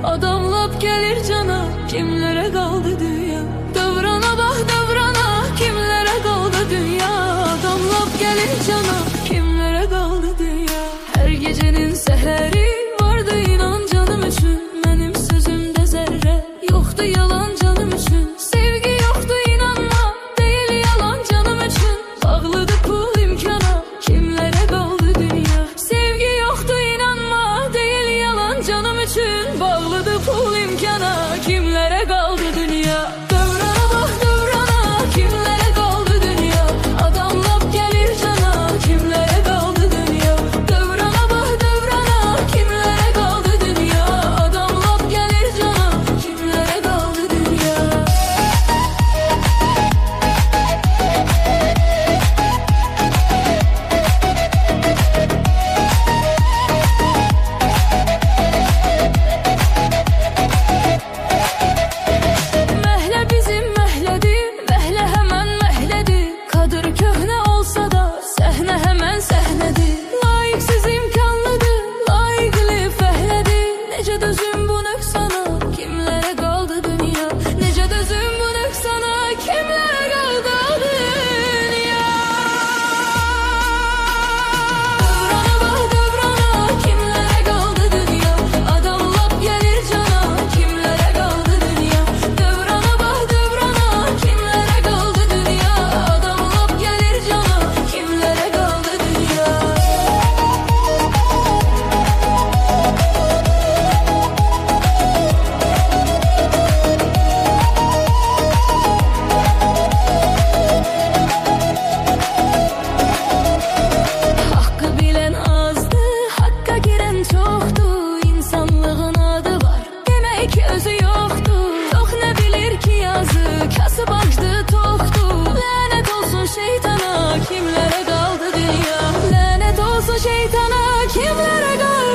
Adamlap gelir cana, kimlere kaldı dünya? Dövrana bak dövrana, kimlere kaldı dünya? Adamlap gelir cana, kimlere kaldı dünya? Her gecenin seheri vardı inan canım üçün. Benim sözümde zerre yoktu yalan canım üçün. Sevgi yoktu inanma, değil yalan canım üçün. Bağlıdı pul imkana, kimlere kaldı dünya? Sevgi yoktu inanma, değil yalan canım üçün. Bağlıdı pul imkana, kimlere kaldı dünya? Dövrana bak dövrana, kimlere kaldı dünya? Adamlap gelir cana, kimlere kaldı dünya? Dövrana bak dövrana, kimlere kaldı dünya? Adamlap gelir cana, kimlere kaldı dünya? Mehle bizim mehledir, mehle hemen mehledir. Kadir köhne olsa da sehne hemen sehnedir. Layıksız imkanlıdır, layıklı fehledir. Nece dözüm bu nöksana, kimlere kaldı dünya? Nece dözüm bu nöksana, kimlere kaldı dünya? Dövrana bak dövrana, kimlere kaldı dünya? Adamlap gelir cana, kimlere kaldı dünya? Dövrana bak dövrana, kimlere kaldı dünya? Adamlap gelir cana, kimlere kaldı dünya? Hakkı bilen azdı, hakka giren çoktu. İnsanlığın adı var, demek ki özü yoktu. Yok ne bilir ki yazı, kasıp açtı toktu. Lanet olsun şeytana, kimlere kaldı dünya? Lanet olsun şeytana, kimlere kaldı